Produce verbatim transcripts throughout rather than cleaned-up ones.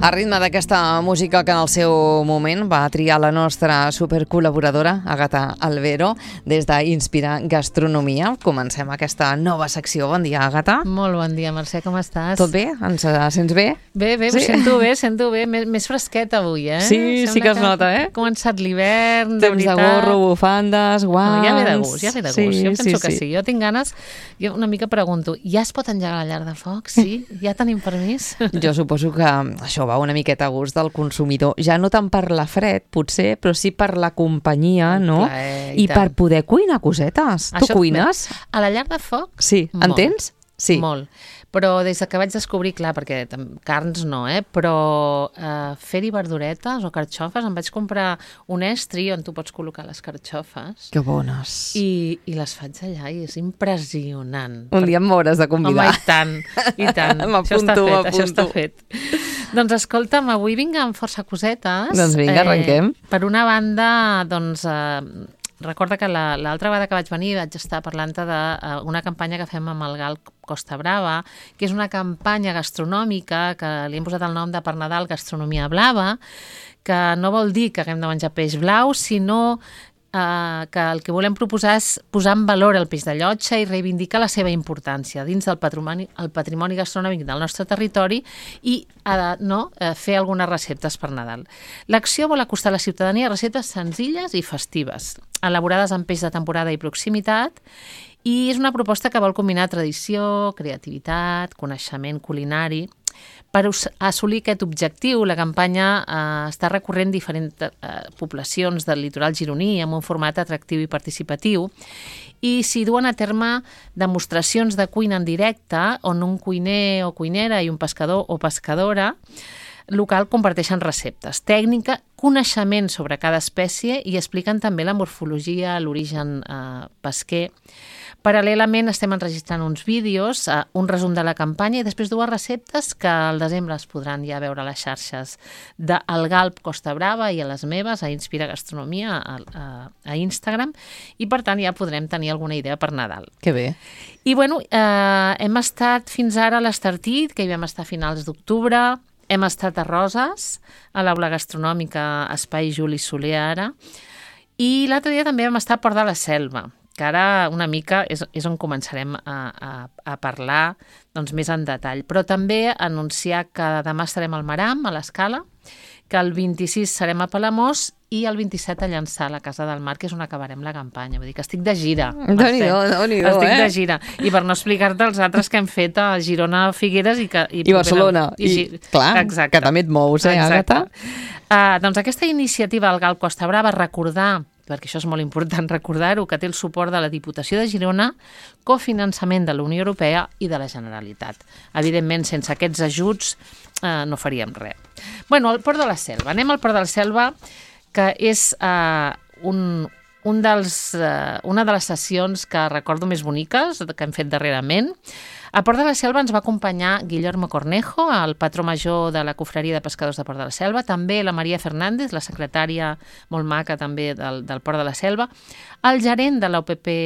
A ritme d'aquesta música que en el seu moment va triar la nostra supercol·laboradora, Àgata Albero, des d'Inspira Gastronomia. Comencem aquesta nova secció. Bon dia, Àgata. Molt bon dia, Mercè, com estàs? Tot bé? Ens sents bé? Bé, bé, sí? sento bé, sento bé. Més, més fresqueta avui, eh? Sí, Sembla sí que es nota, eh? Ha començat l'hivern, de Temps veritat. de gorro, bufandes, guants... No, ja ve de gust, ja ve de gust. Sí, jo penso sí, que sí. sí. Jo tinc ganes, jo una mica pregunto, ja es pot engegar la llar de foc? Sí? Ja tenim permís? Jo suposo que això va una miqueta a gust del consumidor. Ja no tant per la fred, potser, però sí per la companyia, no? Plaer, I, i per poder cuinar cosetes. Això, tu cuines? Bé, a la llar de foc? Sí. En Molt. tens? Sí. Molt. Però des que vaig descobrir, clar, perquè carns no, eh? Però eh, fer-hi verduretes o carxofes, em vaig comprar un estri on tu pots col·locar les carxofes. Que bones. I, i les faig allà i és impressionant. Un dia em m'hauràs de convidar. Home, i tant, i tant. Això està fet, això està fet. Doncs escolta'm, avui vinc amb força cosetes. Doncs vinga, arrenquem. Eh, per una banda, doncs... Eh, recorda que l'altra vegada que vaig venir vaig estar parlant-te d'una campanya que fem amb el Galp Costa Brava, que és una campanya gastronòmica que li hem posat el nom de per Nadal Gastronomia Blava, que no vol dir que haguem de menjar peix blau, sinó Uh, que el que volem proposar és posar en valor el peix de llotja i reivindicar la seva importància dins del patrimoni, el patrimoni gastronòmic del nostre territori i uh, no, uh, fer algunes receptes per Nadal. L'acció vol acostar a la ciutadania receptes senzilles i festives, elaborades amb peix de temporada i proximitat, i és una proposta que vol combinar tradició, creativitat, coneixement culinari. Per assolir aquest objectiu, la campanya eh, està recorrent diferents eh, poblacions del litoral gironí amb un format atractiu i participatiu i s'hi duen a terme demostracions de cuina en directe on un cuiner o cuinera i un pescador o pescadora local comparteixen receptes, tècnica, coneixement sobre cada espècie i expliquen també la morfologia, l'origen eh, pesquer. Paral·lelament estem enregistrant uns vídeos, eh, un resum de la campanya i després dues receptes que al desembre es podran ja veure a les xarxes del Galp Costa Brava i a les meves, a Inspira Gastronomia, a, a, a Instagram, i per tant ja podrem tenir alguna idea per Nadal. Que bé. I bueno, eh, hem estat fins ara a l'Estartit, que hi vam estar a finals d'octubre, hem estat a Roses, a l'aula gastronòmica Espai Juli Soler ara, i l'altre dia també vam estar a Port de la Selva, que ara una mica és, és on començarem a, a, a parlar doncs, més en detall. Però també anunciar que demà estarem al Maram, a l'Escala, que el vint-i-sis serem a Palamós i el vint-i-set a Llançà, a la Casa del Mar, que és on acabarem la campanya. Vull dir que estic de gira. Déu-n'hi-do, déu-n'hi-do, estic eh? de gira. I per no explicar-te els altres que hem fet a Girona, Figueres i... Que, I, I Barcelona. I, I, clar, exacte. Que també et mous, eh, Àgata? Uh, doncs aquesta iniciativa del Galp Costa Brava, recordar, perquè això és molt important recordar-ho, que té el suport de la Diputació de Girona, cofinançament de la Unió Europea i de la Generalitat. Evidentment, sense aquests ajuts eh, no faríem res. Bueno, el Port de la Selva. Anem al Port de la Selva, que és eh, un, un dels, eh, una de les sessions que recordo més boniques que hem fet darrerament. A Port de la Selva ens va acompanyar Guillermo Cornejo, el patró major de la Cofreria de Pescadors de Port de la Selva, també la Maria Fernández, la secretària molt maca també del, del Port de la Selva, el gerent de l'O P P...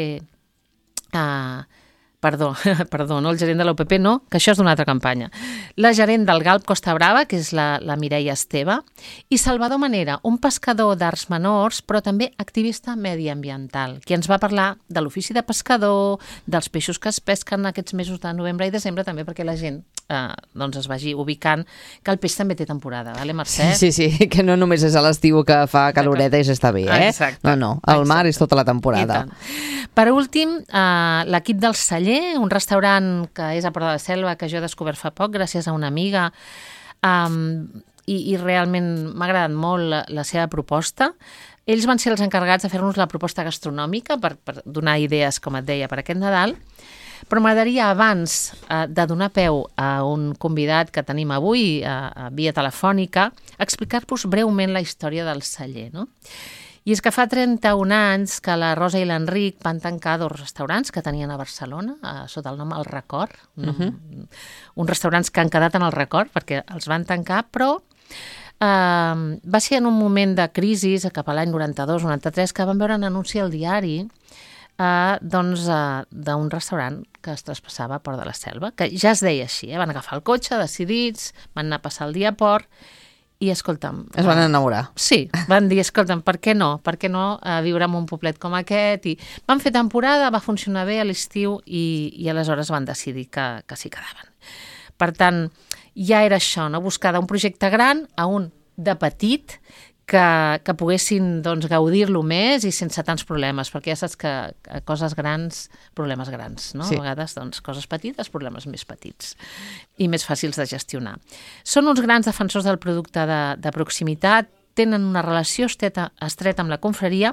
Eh, Perdó, perdó, no el gerent de l'O P P, no, que això és d'una altra campanya. La gerent del Galp Costa Brava, que és la, la Mireia Esteve, i Salvador Manera, un pescador d'arts menors, però també activista mediambiental, qui ens va parlar de l'ofici de pescador, dels peixos que es pesquen aquests mesos de novembre i desembre, també perquè la gent eh, doncs es vagi ubicant que el peix també té temporada, vale, Mercè? Sí, sí, sí, que no només és a l'estiu que fa caloreta i s'està bé, eh? Exacte. No, no, el mar és tota la temporada. Per últim, eh, l'equip del Celler, un restaurant que és a Port de la Selva, que jo he descobert fa poc gràcies a una amiga, um, i, i realment m'ha agradat molt la, la seva proposta. Ells van ser els encarregats de fer-nos la proposta gastronòmica per, per donar idees, com et deia, per aquest Nadal, però m'agradaria, abans eh, de donar peu a un convidat que tenim avui, a, a via telefònica, explicar-vos breument la història del Celler, no? I és que fa trenta-un anys que la Rosa i l'Enric van tancar dos restaurants que tenien a Barcelona, a, sota el nom El Record, uh -huh. uns restaurants que han quedat en el record perquè els van tancar, però eh, va ser en un moment de crisi, cap a l'any noranta-dos noranta-tres, que van veure un anunci al diari eh, doncs, eh, d'un restaurant que es traspassava a Port de la Selva, que ja es deia així, eh? Van agafar el cotxe, decidits, van anar a passar el dia a Port, i escolta'm... Es van enamorar. Sí, van dir, escolta'm, per què no? Per què no eh, viure en un poblet com aquest? I van fer temporada, va funcionar bé a l'estiu i, i aleshores van decidir que, que s'hi quedaven. Per tant, ja era això, no? Buscar d'un projecte gran a un de petit que, que poguessin doncs, gaudir-lo més i sense tants problemes, perquè ja saps que a coses grans, problemes grans, no? Sí. A vegades, doncs, coses petites, problemes més petits i més fàcils de gestionar. Són uns grans defensors del producte de, de proximitat, tenen una relació estreta, estreta amb la confraria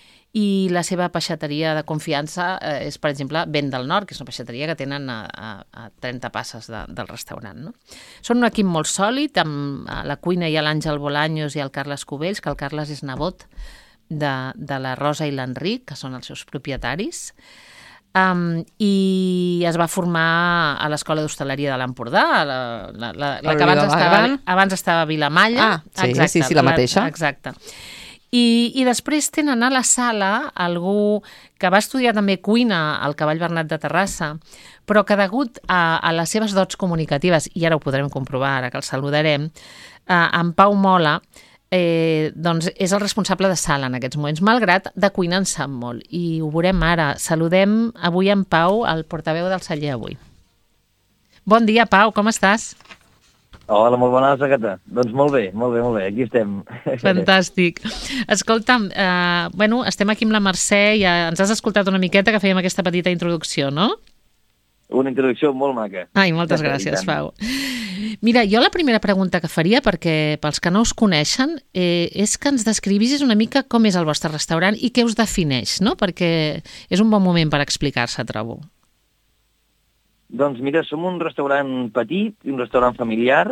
i la seva peixateria de confiança eh, és, per exemple, Vent del Nord, que és una peixateria que tenen a, a, a trenta passes de, del restaurant. No? Són un equip molt sòlid, amb a la cuina hi ha l'Àngel Bolaños i el Carles Cubells, que el Carles és nebot de, de la Rosa i l'Enric, que són els seus propietaris, um, i es va formar a l'Escola d'Hostaleria de l'Empordà, la, la, la, la que abans estava, abans estava a Vilamalla. Ah, sí, exacte, sí, sí, la mateixa. La, exacte. I, I després tenen a la sala algú que va estudiar també cuina al Cavall Bernat de Terrassa, però que degut a, a les seves dots comunicatives, i ara ho podrem comprovar, ara que el saludarem, eh, en Pau Mola, eh, doncs és el responsable de sala en aquests moments, malgrat de cuina en sap molt. I ho veurem ara. Saludem avui en Pau, el portaveu del celler avui. Bon dia, Pau, com estàs? Hola, molt bona, Agatha. Doncs molt bé, molt bé, molt bé, aquí estem. Fantàstic. Escolta'm, eh, bueno, estem aquí amb la Mercè i ja ens has escoltat una miqueta que fèiem aquesta petita introducció, no? Una introducció molt maca. Ai, moltes gràcies, Pau. Mira, jo la primera pregunta que faria, perquè pels que no us coneixen, eh, és que ens descrivissis una mica com és el vostre restaurant i què us defineix, no? Perquè és un bon moment per explicar-se, trobo. Doncs mira, som un restaurant petit i un restaurant familiar.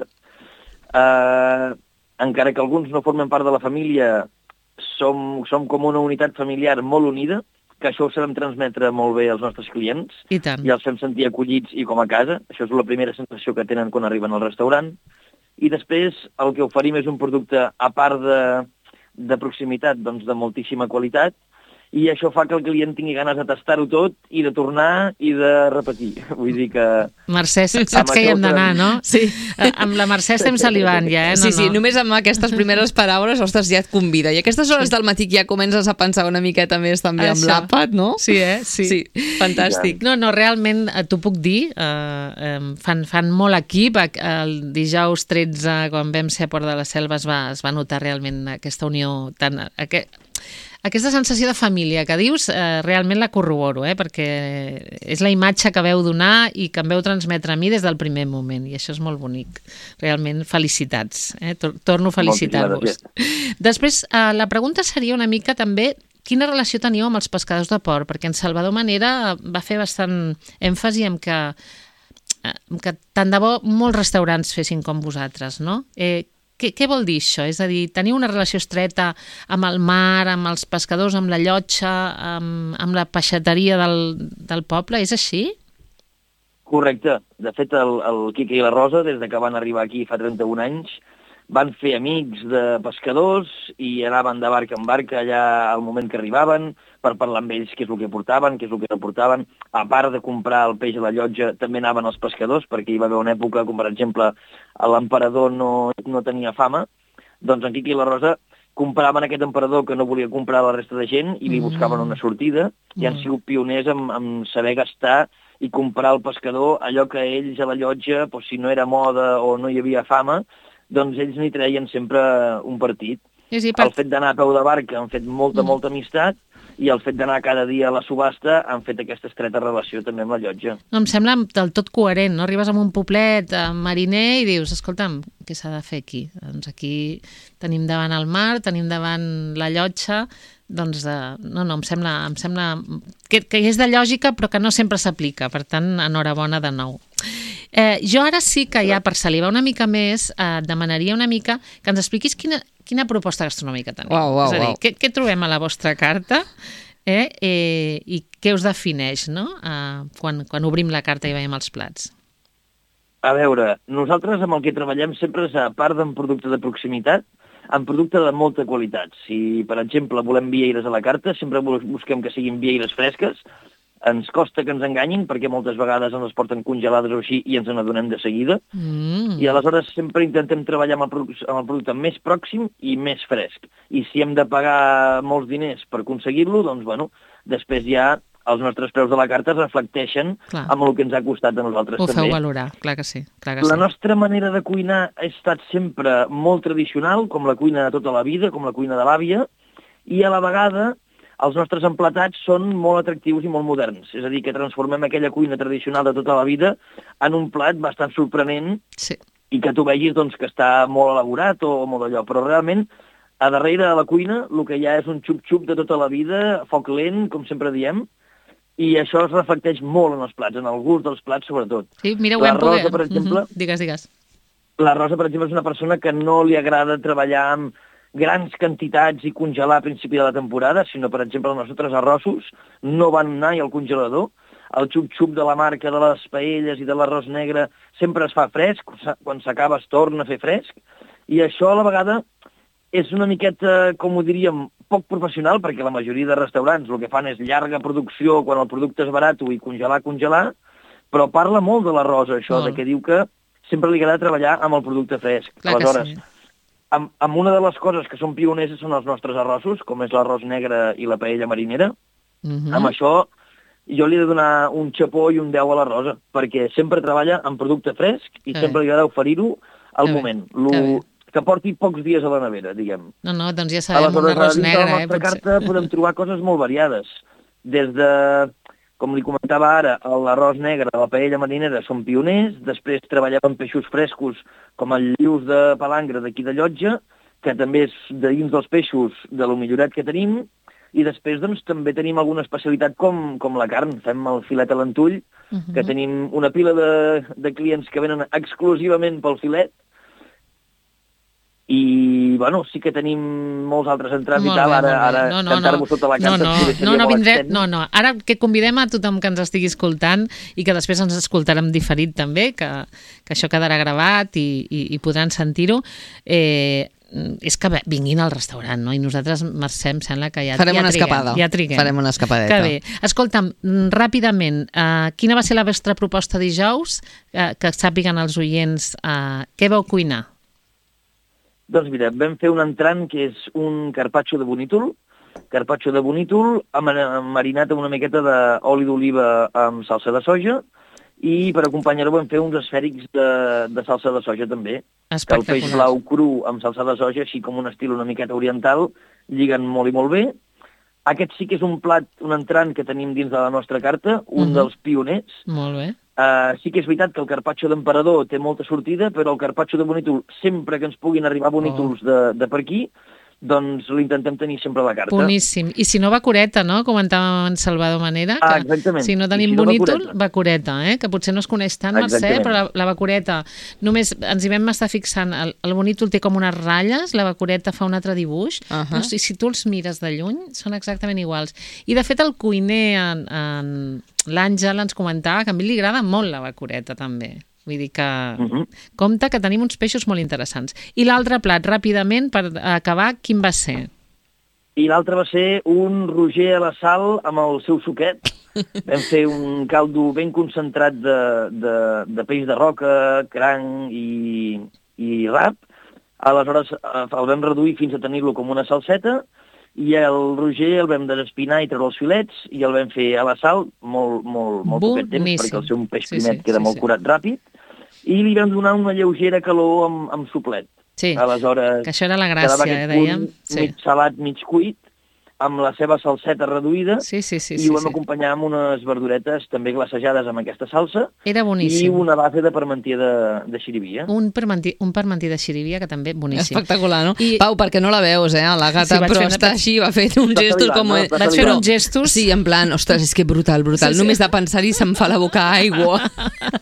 Eh, encara que alguns no formen part de la família, som, som com una unitat familiar molt unida, que això ho sabem transmetre molt bé als nostres clients. I tant. I els fem sentir acollits i com a casa. Això és la primera sensació que tenen quan arriben al restaurant. I després el que oferim és un producte, a part de, de proximitat, doncs de moltíssima qualitat, i això fa que el client tingui ganes de tastar-ho tot i de tornar i de repetir. Vull dir que... Mercè, saps que hi hem d'anar, no? Sí. Amb la Mercè estem salivant ja, eh? No, sí, sí, no. Només amb aquestes primeres paraules, ostres, ja et convida. I a aquestes hores sí. del matí ja comences a pensar una miqueta més també això. Amb l'àpat, no? Sí, eh? Sí. Sí, fantàstic. No, no, realment t'ho puc dir, eh, eh, fan, fan molt equip. El dijous tretze, quan vam ser a Port de la Selva, es va, es va notar realment aquesta unió tan... Aquest, Aquesta sensació de família que dius, eh, realment la corroboro, eh, perquè és la imatge que veu donar i que em veu transmetre a mi des del primer moment, i això és molt bonic. Realment, felicitats. Eh? Torno a felicitar-vos. Després, eh, la pregunta seria una mica també quina relació teniu amb els pescadors de port, perquè en Salvador Manera va fer bastant èmfasi en que, eh, que tant de bo molts restaurants fessin com vosaltres, no? Eh, Què, què vol dir això? És a dir, teniu una relació estreta amb el mar, amb els pescadors, amb la llotja, amb, amb la peixateria del, del poble, és així? Correcte. De fet, el, el Quique i la Rosa, des de que van arribar aquí fa trenta-un anys, van fer amics de pescadors i anaven de barca en barca allà al moment que arribaven per parlar amb ells què és el que portaven, què és el que no portaven. A part de comprar el peix a la llotja, també anaven els pescadors, perquè hi va haver una època, com per exemple, l'emperador no, no tenia fama, doncs en Quique i la Rosa compraven aquest emperador que no volia comprar la resta de gent i li buscaven una sortida, i han sigut pioners en, en saber gastar i comprar al pescador allò que ells a la llotja, doncs, si no era moda o no hi havia fama, doncs ells n'hi treien sempre un partit. Sí, sí, per... El fet d'anar a peu de barca han fet molta, molta amistat, i el fet d'anar cada dia a la subhasta han fet aquesta estreta relació també amb la llotja. No, em sembla del tot coherent, no? Arribes a un poblet eh, mariner i dius, escolta'm, què s'ha de fer aquí? Doncs aquí tenim davant el mar, tenim davant la llotja, doncs de... no, no, em sembla, em sembla que, que és de lògica però que no sempre s'aplica, per tant, enhorabona de nou. Eh, jo ara sí que ja per salivar una mica més eh, et demanaria una mica que ens expliquis quina, quina proposta gastronòmica teniu. Uau, uau, és a dir, uau. Què, què trobem a la vostra carta eh, eh, i què us defineix, no? eh, quan, quan obrim la carta i veiem els plats? A veure, nosaltres amb el que treballem sempre és, a part d'un producte de proximitat, amb producte de molta qualitat. Si, per exemple, volem vieires a la carta, sempre busquem que siguin vieires fresques. Ens costa que ens enganyin, perquè moltes vegades ens les porten congelades o així i ens n'adonem de seguida. Mm. I aleshores sempre intentem treballar amb el, producte, amb el producte més pròxim i més fresc. I si hem de pagar molts diners per aconseguir-lo, doncs, bueno, després ja els nostres preus de la carta es reflecteixen clar. Amb el que ens ha costat a nosaltres Ho també. Ho feu valorar, clar que sí. Clar que la sí. nostra manera de cuinar ha estat sempre molt tradicional, com la cuina de tota la vida, com la cuina de l'àvia, i a la vegada els nostres emplatats són molt atractius i molt moderns. És a dir, que transformem aquella cuina tradicional de tota la vida en un plat bastant sorprenent sí. i que tu vegis doncs, que està molt elaborat o molt allò. Però realment, a darrere de la cuina, el que hi ha és un xup-xup de tota la vida, a foc lent, com sempre diem, i això es reflecteix molt en els plats, en el gust dels plats sobretot. Sí, mira, ho la hem Rosa, poder... per exemple, uh-huh. Digues, digues. La Rosa, per exemple, és una persona que no li agrada treballar amb grans quantitats i congelar a principi de la temporada, sinó, per exemple, els nostres arrossos no van anar al congelador. El xup-xup de la marca de les paelles i de l'arròs negre sempre es fa fresc, quan s'acaba es torna a fer fresc, i això a la vegada és una miqueta, com ho diríem, poc professional, perquè la majoria de restaurants el que fan és llarga producció quan el producte és barat i congelar, congelar, però parla molt de la Rosa, això, molt. De que diu que sempre li agrada treballar amb el producte fresc. Clar aleshores, sí. amb, amb una de les coses que són pioneres són els nostres arrossos, com és l'arròs negre i la paella marinera. Uh-huh. Amb això jo li he de donar un xapó i un deu a la Rosa, perquè sempre treballa amb producte fresc i que sempre bé. Li agrada oferir-ho al que moment. Lo, que porti pocs dies a la nevera, diguem. No, no, doncs ja sabem, aleshores, un arròs negre, eh? A la nostra carta podem trobar coses molt variades. Des de, com li comentava ara, l'arròs negre, la paella marinera són pioners, després treballem amb peixos frescos com el llius de palangre d'aquí de Llotja, que també és de dins dels peixos de lo millorat que tenim, i després doncs, també tenim alguna especialitat com, com la carn. Fem el filet a l'entull, uh-huh. que tenim una pila de, de clients que venen exclusivament pel filet, i, bueno, sí que tenim molts altres entrants molt i tal, bé, ara, ara no, no, cantar-vos no. Sota la carta... No, no, no, no, vindrem, no, no, ara que convidem a tothom que ens estigui escoltant i que després ens escoltarem diferit també, que, que això quedarà gravat i, i, i podran sentir-ho, eh, és que vinguin al restaurant, no? I nosaltres, Mercè, em sembla que ja, Farem ja una triguem. escapada. Ja triguem. Farem una escapadeta. Que bé. Escolta'm, ràpidament, uh, quina va ser la vostra proposta dijous? Uh, que sàpiguen els oients uh, què vau cuinar? Doncs mira, vam fer un entrant que és un carpaccio de bonítol, carpaccio de bonítol marinat amb una miqueta d'oli d'oliva amb salsa de soja, i per acompanyar-ho vam fer uns esfèrics de, de salsa de soja també. Que el peix blau cru amb salsa de soja, així com un estil una miqueta oriental, lliguen molt i molt bé. Aquest sí que és un plat, un entrant que tenim dins de la nostra carta, un uh-huh. dels pioners. Molt bé. Uh, sí que és veritat que el carpaccio d'emperador té molta sortida, però el carpaccio de bonítol, sempre que ens puguin arribar bonítols oh. de, de per aquí, doncs l'intentem tenir sempre a la carta. Boníssim. I si no, bacureta, no? Comentàvem en Salvador Manera, que ah, exactament. Si no tenim si no, bonítol, bacureta, eh? Que potser no es coneix tant, Mercè, però la, la bacureta, només ens hi vam estar fixant, el, el bonítol té com unes ratlles, la bacureta fa un altre dibuix, uh-huh. no? I si tu els mires de lluny, són exactament iguals. I de fet el cuiner, en, en l'Àngel, ens comentava que a mi li agrada molt la bacureta, també. Vull dir que uh-huh. compte que tenim uns peixos molt interessants. I l'altre plat, ràpidament, per acabar, quin va ser? I l'altre va ser un roger a la sal amb el seu suquet. Vam fer un caldo ben concentrat de, de, de peix de roca, cranc i, i rap. Aleshores el vam reduir fins a tenir-lo com una salseta, i el roger el vam desespinar i treure els filets i el vam fer a la sal molt, molt, molt poquet temps, perquè el seu peix sí, primet sí, queda sí, molt sí. curat ràpid, i li vam donar una lleugera calor amb, amb soplet. Sí, aleshores, que això era la gràcia, eh, dèiem. Sí. Mig salat, mig cuit, amb la seva salseta reduïda, sí, sí, sí, i sí, ho vam sí. acompanyar amb unes verduretes també glacejades amb aquesta salsa. Era boníssim. I una base de parmentier de, de xirivia. Un parmentier, un parmentier de xirivia que també boníssim. Espectacular, no? I... Pau, perquè no la veus, eh, la gata, sí, però està així, va fer uns gestos com... No, vaig fer uns gestos... Sí, en plan, ostres, és que brutal, brutal. Sí, sí. Només de pensar-hi se'm fa la boca aigua.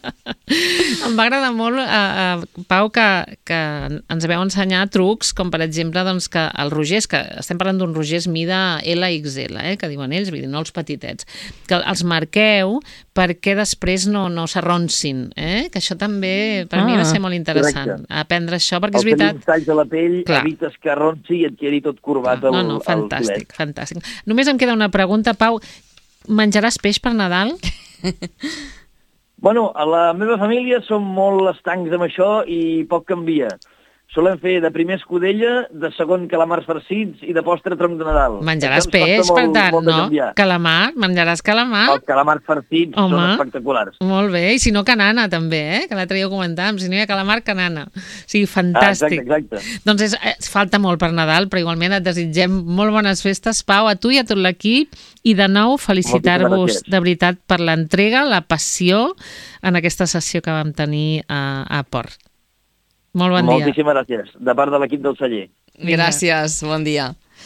Em va agradar molt, uh, uh, Pau, que, que ens veu ensenyar trucs, com per exemple doncs, que els rogers, que estem parlant d'un rogers mida L X L, eh, que diuen ells, vull dir, no els petitets, que els marqueu perquè després no, no s'arroncin, eh? Que això també, per ah, mi va ser molt interessant, correcte. Aprendre això, perquè el és veritat... Els talls a la pell, clar, evites que arronci i et quedi tot corbat ah, no, no, el, fantàstic, el fantàstic. Només em queda una pregunta, Pau, menjaràs peix per Nadal? Bueno, a la meva família som molt estancs amb això i poc canvia. Solem fer de primer escudella, de segon calamars farcits i de postre tronc de Nadal. Menjaràs peix, molt, per tant, no? Calamar, menjaràs calamar? Els calamars farcits Home, són espectaculars. Molt bé, i si no, canana també, eh? Que l'altre dia ho comentàvem, si no hi ha calamar, canana. O sigui, fantàstic. Ah, exacte, exacte. Doncs és, és, falta molt per Nadal, però igualment et desitgem molt bones festes, Pau, a tu i a tot l'equip, i de nou felicitar-vos de veritat per l'entrega, la passió en aquesta sessió que vam tenir a, a Port. Molt bon dia. Moltíssimes gràcies, de part de l'equip del celler. Gràcies, bon dia.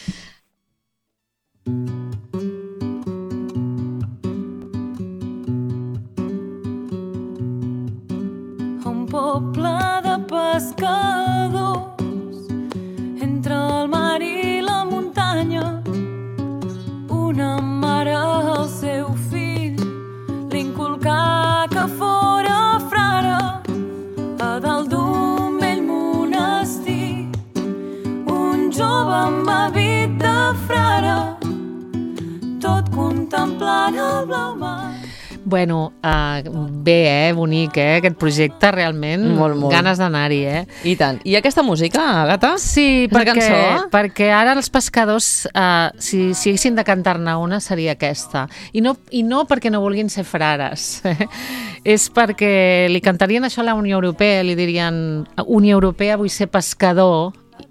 Un poble de pescadors entre el mar i la muntanya, una mare al seu fill li inculcà que fora frare a dalt d'un jove amb hàbit de frare, tot contemplant el blau mar. Bueno, uh, bé, eh? Bonic, eh? Aquest projecte, realment. Molt, molt. Ganes d'anar-hi, eh? I tant. I aquesta música, Àgata? Sí, una perquè, cançó? perquè ara els pescadors, uh, si, si haguessin de cantar-ne una, seria aquesta. I no, I no perquè no vulguin ser frares. És perquè li cantarien això a la Unió Europea, li dirien, Unió Europea, vull ser pescador,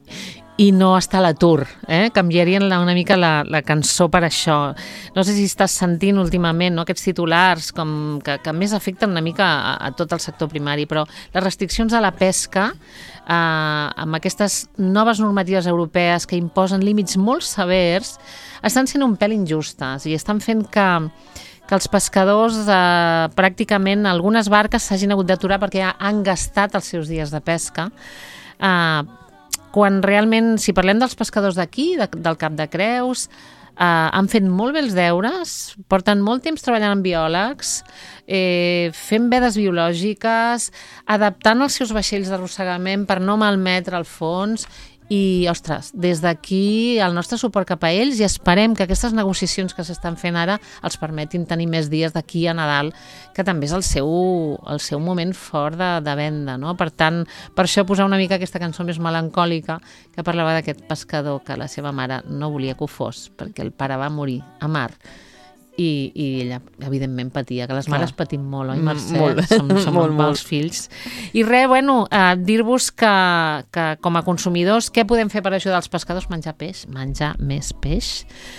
i no està a l'atur, eh? Canviarien la, una mica la, la cançó per això. No sé si estàs sentint últimament, no?, aquests titulars com que, que més afecten una mica a, a tot el sector primari, però les restriccions a la pesca, eh, amb aquestes noves normatives europees que imposen límits molt severs, estan sent un pèl injustes i estan fent que que els pescadors, eh, pràcticament algunes barques s'hagin hagut d'aturar perquè ja han gastat els seus dies de pesca, eh, quan realment, si parlem dels pescadors d'aquí, de, del Cap de Creus, eh, han fet molt bé els deures, porten molt temps treballant amb biòlegs, eh, fent vedes biològiques, adaptant els seus vaixells d'arrossegament per no malmetre el fons. I, ostres, des d'aquí el nostre suport cap a ells i esperem que aquestes negociacions que s'estan fent ara els permetin tenir més dies d'aquí a Nadal, que també és el seu, el seu moment fort de, de venda, no? Per tant, per això posar una mica aquesta cançó més melancòlica que parlava d'aquest pescador que la seva mare no volia que ho fos perquè el pare va morir a mar. I, i ella, evidentment, patia, que les mares Clar. patim molt, oi, Mercè? Molt. Som, som molt, molt. els fills. I res, bueno, eh, dir-vos que, que com a consumidors, què podem fer per ajudar els pescadors? Menjar peix, menjar més peix.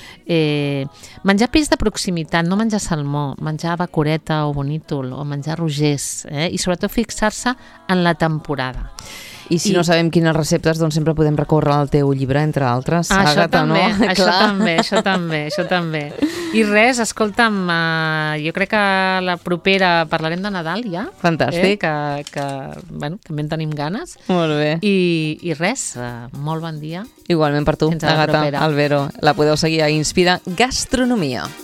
Eh, menjar peix de proximitat, no menjar salmó, menjar bacoreta o bonítol, o menjar rogers, eh? I sobretot fixar-se en la temporada. I si I... no sabem quines receptes, doncs sempre podem recórrer al teu llibre, entre altres. Ah, això Àgata, també, no? això també, això també, això també. I res, escolta'm, uh, jo crec que la propera parlarem de Nadal ja. Fantàstic. Eh? Que, que, bueno, també en tenim ganes. Molt bé. I, i res, uh, molt bon dia. Igualment per tu, Fins a la Àgata propera. Albero. La podeu seguir a Inspira Gastronomia.